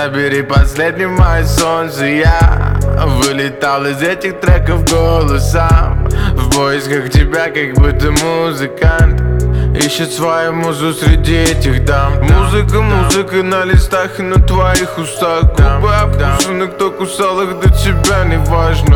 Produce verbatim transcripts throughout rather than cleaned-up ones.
забери последнее мое солнце. Я вылетал из этих треков голосом в поисках тебя, как будто музыкант ищет свою музу среди этих дам. Музыка, музыка на листах и на твоих устах. Губы обкусаны, кто кусал их, до тебя не важно.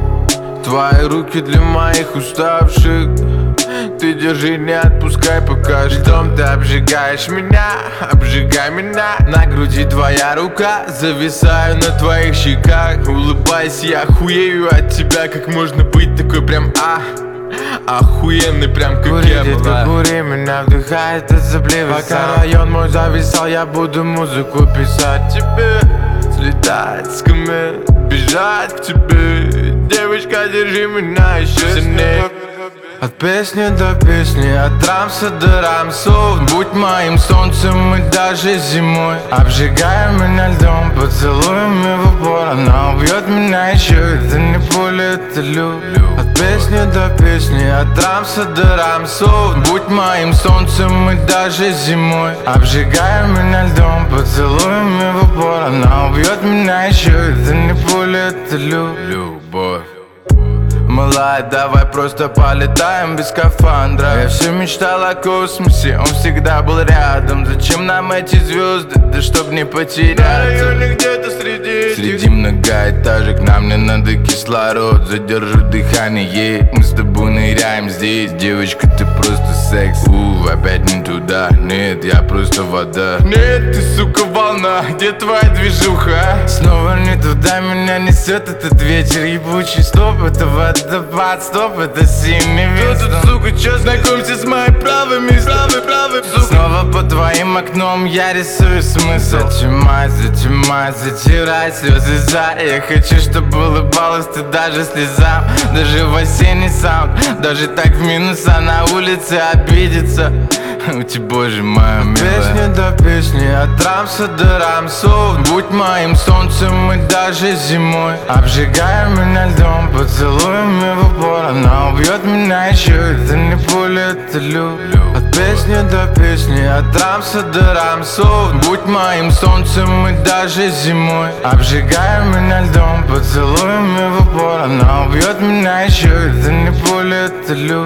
Твои руки для моих уставших. Ты держи, не отпускай пока что. Ты обжигаешь меня, обжигай меня. На груди твоя рука, зависаю на твоих щеках. Улыбайся, я хуею от тебя. Как можно быть такой прям а охуенный, прям как кури, я была. Кури, меня вдыхает отзывливый. Пока район мой зависал, я буду музыку писать тебе. Слетать с комет, бежать к тебе. Девочка, держи меня еще сильнее. От песни до песни, от рамса до рамсов. Будь моим солнцем и даже зимой. Обжигай меня льдом, поцелуями в упор. Она убьет меня еще, это не пуля, это любовь. От песни до песни, от рамса до рамсов. Будь моим солнцем и даже зимой. Обжигай меня льдом, поцелуями в упор. Она убьет меня еще, это не пуля, это любовь. Малая, давай просто полетаем без скафандра. Я все мечтал о космосе, он всегда был рядом. Зачем нам эти звезды, да чтоб не потеряться? На районе где-то среди Среди многоэтажек нам не надо кислород. Задержу дыхание, мы с тобой ныряем здесь. Девочка, ты просто секс. У, опять не туда, нет, я просто вода. Нет, ты, сука, волна, где твоя движуха? Снова не туда меня несет этот вечер ебучий. Стоп, это вода. Водопад, стоп, это синий вид. Кто тут, сука, чё, знакомься с моими правыми, правы, правы, сука. Снова по твоим окном я рисую смысл. Зачемай, зачемай, затирай слезы за. Я хочу, чтобы улыбалась ты даже слезам. Даже в осенний саунд, даже так в минус, а на улице обидится. У тебя, боже моя милая. От песни до песни, от рамса до рамсов. Будь моим солнцем и даже зимой. Обжигай меня льдом, поцелуями в упор. Она убьет меня еще, это не пуля, это любовь. От песни до песни, от рамса до рамсов. Будь моим солнцем и даже зимой. Обжигай меня льдом, поцелуями в упор. Она убьет меня еще, это не пуля, это любовь.